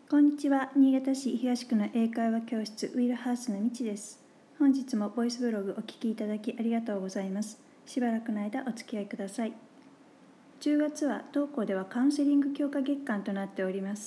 こんにちは。新潟市東区の英会話教室ウィルハウスのみちです。本日もボイスブログお聞きいただきありがとうございます。しばらくの間お付き合いください。10月は当校ではカウンセリング強化月間となっております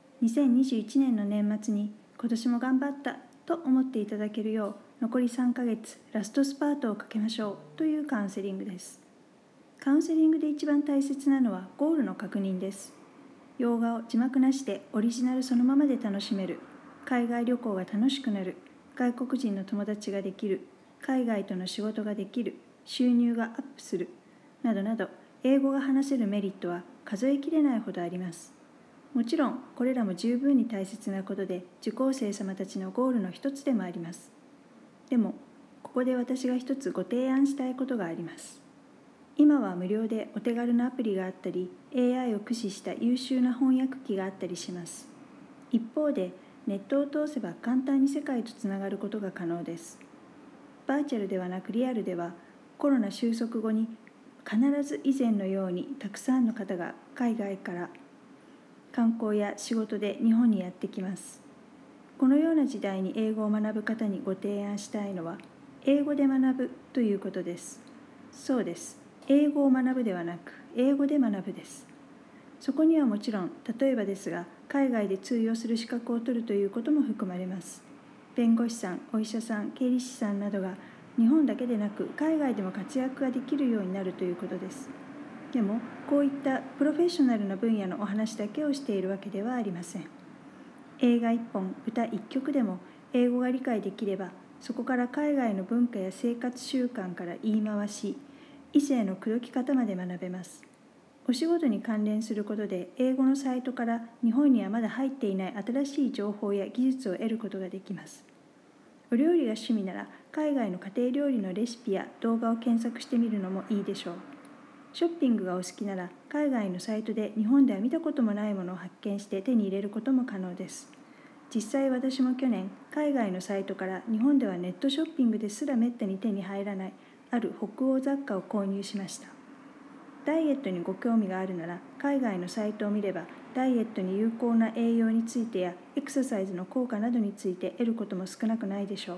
。2021年の年末に今年も頑張ったと思っていただけるよう残り3ヶ月ラストスパートをかけましょうというカウンセリングです。カウンセリングで一番大切なのはゴールの確認です。洋画を字幕なしでオリジナルそのままで楽しめる、海外旅行が楽しくなる、外国人の友達ができる、海外との仕事ができる、収入がアップする、などなど英語が話せるメリットは数えきれないほどあります。もちろんこれらも十分に大切なことで受講生様たちのゴールの一つでもあります。でもここで私が一つご提案したいことがあります。今は無料でお手軽なアプリがあったり AI を駆使した優秀な翻訳機があったりします。一方でネットを通せば簡単に世界とつながることが可能です。バーチャルではなくリアルではコロナ収束後に必ず以前のようにたくさんの方が海外から観光や仕事で日本にやってきます。このような時代に英語を学ぶ方にご提案したいのは英語で学ぶということです。そうです。英語を学ぶではなく、英語で学ぶです。そこにはもちろん、例えばですが、海外で通用する資格を取るということも含まれます。弁護士さん、お医者さん、経理士さんなどが日本だけでなく、海外でも活躍ができるようになるということです。でも、こういったプロフェッショナルな分野のお話だけをしているわけではありません。映画1本、歌1曲でも英語が理解できれば、そこから海外の文化や生活習慣から言い回し、異性の口説き方まで学べます。お仕事に関連することで英語のサイトから日本にはまだ入っていない新しい情報や技術を得ることができます。お料理が趣味なら海外の家庭料理のレシピや動画を検索してみるのもいいでしょう。ショッピングがお好きなら海外のサイトで日本では見たこともないものを発見して手に入れることも可能です。実際私も去年海外のサイトから日本ではネットショッピングですらめったに手に入らないある北欧雑貨を購入しました。ダイエットにご興味があるなら海外のサイトを見ればダイエットに有効な栄養についてやエクササイズの効果などについて得ることも少なくないでしょう。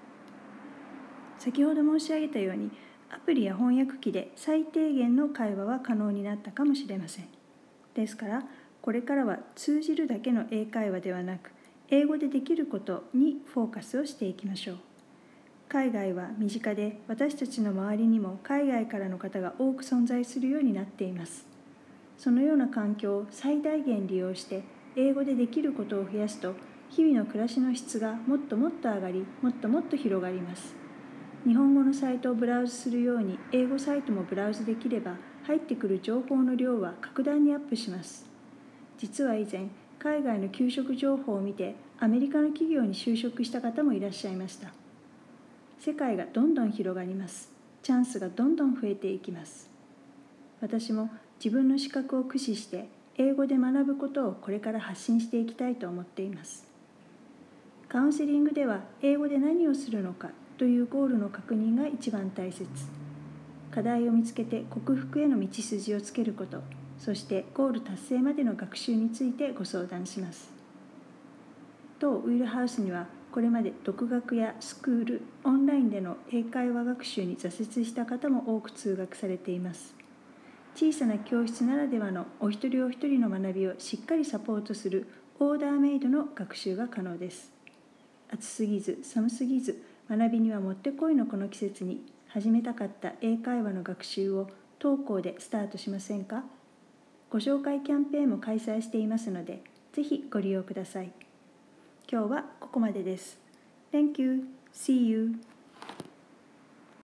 先ほど申し上げたようにアプリや翻訳機で最低限の会話は可能になったかもしれません。ですからこれからは通じるだけの英会話ではなく英語でできることにフォーカスをしていきましょう。海外は身近で私たちの周りにも海外からの方が多く存在するようになっています。そのような環境を最大限利用して英語でできることを増やすと日々の暮らしの質がもっともっと上がりもっともっと広がります。日本語のサイトをブラウズするように英語サイトもブラウズできれば入ってくる情報の量は格段にアップします。実は以前海外の求職情報を見てアメリカの企業に就職した方もいらっしゃいました。世界がどんどん広がります。チャンスがどんどん増えていきます。私も自分の資格を駆使して英語で学ぶことをこれから発信していきたいと思っています。カウンセリングでは英語で何をするのかというゴールの確認が一番大切。課題を見つけて克服への道筋をつけること、そしてゴール達成までの学習についてご相談します。当ウィルハウスにはこれまで独学やスクール、オンラインでの英会話学習に挫折した方も多く通学されています。小さな教室ならではのお一人お一人の学びをしっかりサポートするオーダーメイドの学習が可能です。暑すぎず寒すぎず学びにはもってこいのこの季節に始めたかった英会話の学習を当校でスタートしませんか？ご紹介キャンペーンも開催していますので、ぜひご利用ください。今日はここまでです。Thank you. See you.